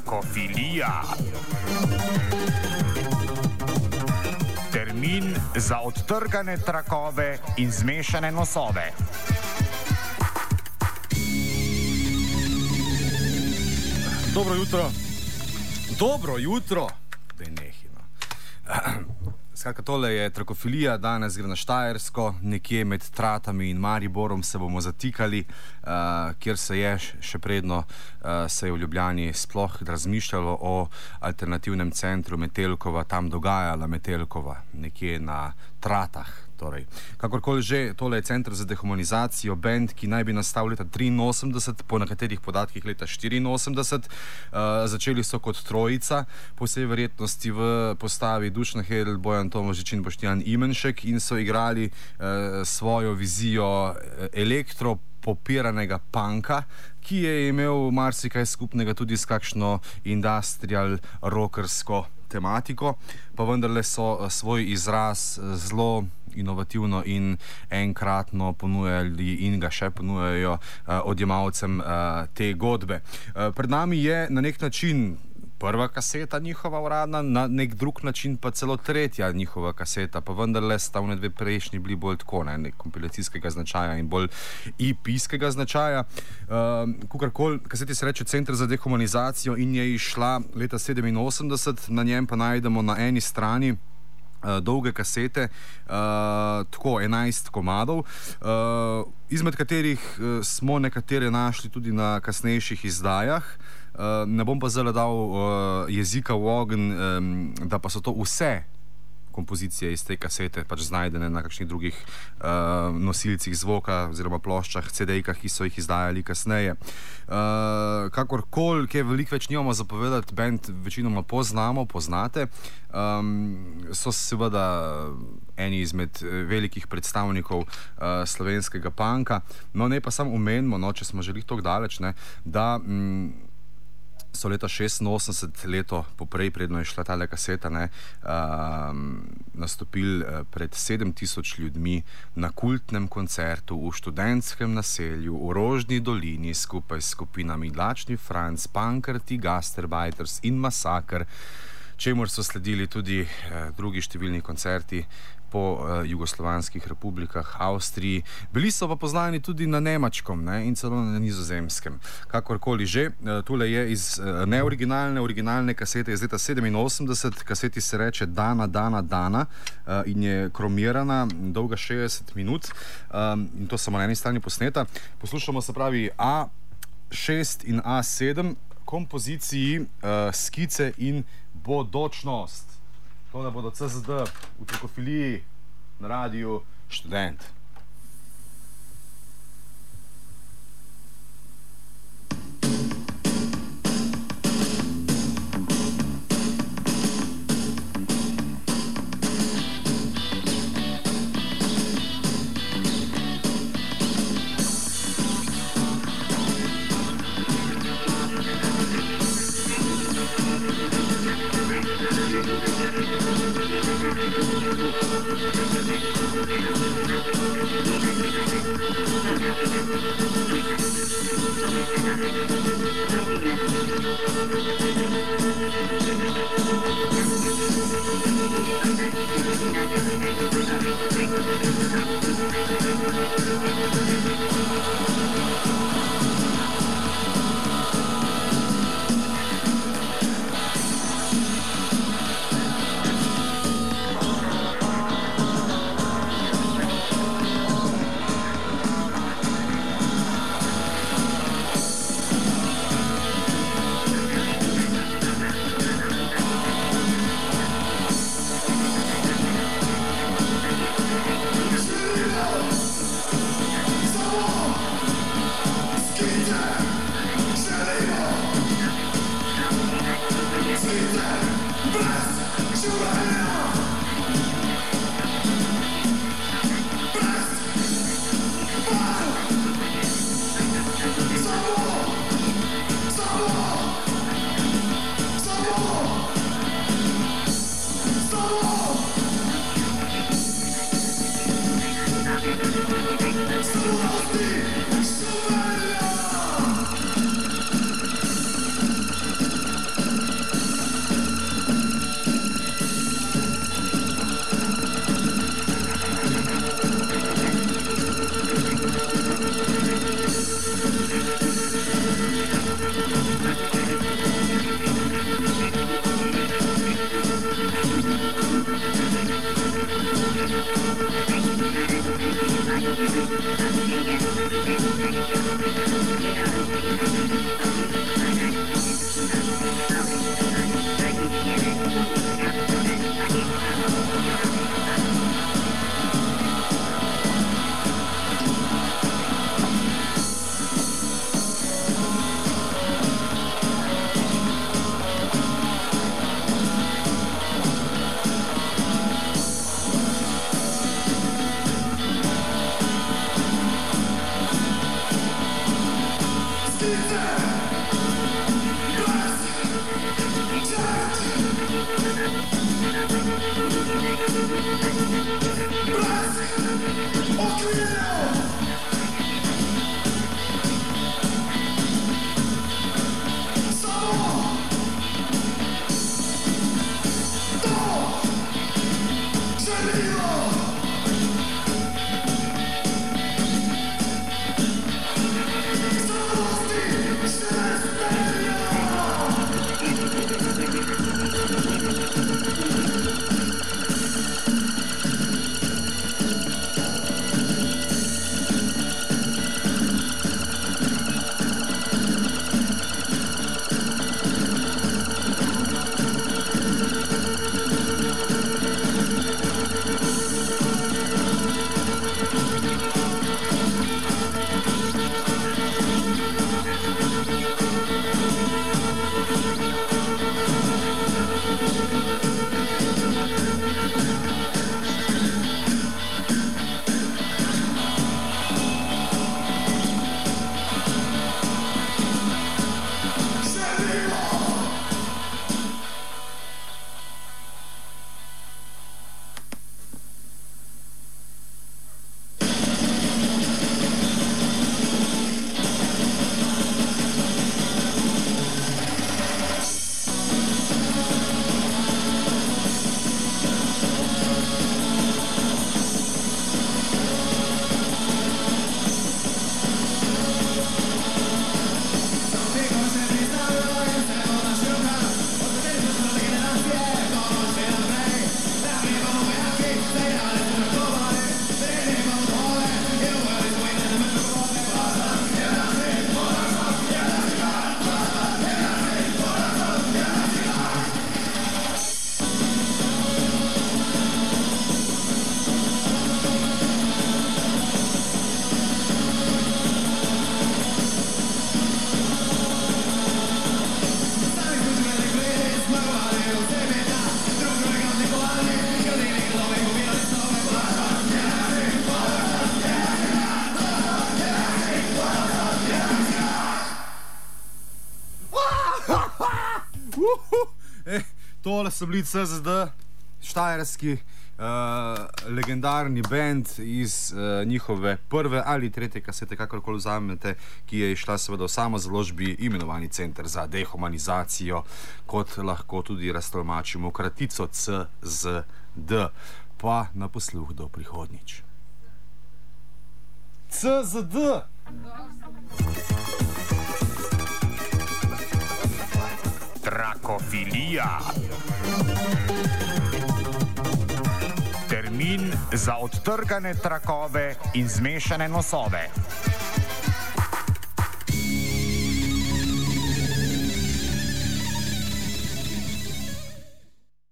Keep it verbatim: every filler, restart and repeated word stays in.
Trakofilija. Termin za odtrgane trakove in zmešane nosove. Dobro jutro. Dobro jutro. Benehino. Skratka, tole je trakofilija, danes gre na Štajersko, nekje med Tratami in Mariborom se bomo zatikali, uh, kjer se je še predno uh, se je v Ljubljani sploh razmišljalo o alternativnem centru Metelkova, tam dogajala Metelkova, nekje na Tratah. Torej, kakorkoli že, tole je center za dehumanizacijo, bend, ki naj bi nastal leta triinosemdeset, po nekaterih podatkih leta štiriinosemdeset. Uh, začeli so kot trojica, po vsej verjetnosti v postavi Dušan Hedl, Bojan Tomažič in Boštjan Imenšek, in so igrali uh, svojo vizijo elektro popiranega punka, ki je imel marsikaj skupnega tudi s kakšno industrial rockersko tematiko, pa vendarle so svoj izraz zelo inovativno in enkratno ponujali in ga še ponujajo uh, odjemalcem uh, te godbe. Uh, pred nami je na nek način prva kaseta njihova uradna, na nek drug način pa celo tretja njihova kaseta, pa vendarle sta v dve prejšnji bili bolj tako, ne, nek kompilacijskega značaja in bolj E P-skega značaja. Uh, Kukorkoli, kaseti se reče Center za dehumanizacijo in je išla leta sedeminosemdeset, na njem pa najdemo na eni strani Uh, dolge kasete, uh, tako enajst komadov, uh, izmed katerih uh, smo nekatere našli tudi na kasnejših izdajah. Uh, ne bom pa zdaj dal uh, jezika v ogenj, um, da pa so to vse kompozicije iz te kasete pač znajdene na kakšnih drugih uh, nosilcih zvoka oziroma ploščah, C D-kah, ki so jih izdajali kasneje. Uh, kakorkoli, kaj veliko več nimamo zapovedati, band večinoma poznamo, poznate. Um, so seveda eni izmed velikih predstavnikov uh, slovenskega punka. No, ne pa samo omenimo, no, če smo želi tako daleč, ne, da mm, so leta šestinosemdeset, leto poprej, predno je šla tale kaseta, ne, um, nastopili pred sedem tisoč ljudmi na kultnem koncertu v študentskem naselju v Rožni dolini skupaj s skupinami Lačni Franc, Pankrti, Gasterbiters in Masakr, čemur so sledili tudi eh, drugi številni koncerti po uh, jugoslovanskih republikah, Avstriji. Bili so pa poznani tudi na nemačkom, ne, in celo na nizozemskem. Kakorkoli že, uh, tule je iz uh, neoriginalne, originalne kasete iz leta sedeminosemdeset, kaseti se reče Dana, Dana, Dana uh, in je kromirana, dolga šestdeset minut, um, in to samo na eni strani posneta. Poslušamo se pravi A šest in A sedem, kompoziciji, uh, skice in bodočnost. To da bodo C Z D v trakofiliji na radiju Študent. Oh! Eh, tole so bili C Z D, štajerski, uh, legendarni band iz uh, njihove prve ali tretje kasete, kakorkoli vzamete, ki je išla seveda v samo založbi imenovani Center za dehumanizacijo, kot lahko tudi raztolmačimo kratico C Z D. Pa na posluh do prihodnjič. C Z D! Trakofilija. Termin za odtrgane trakove in zmešane nosove.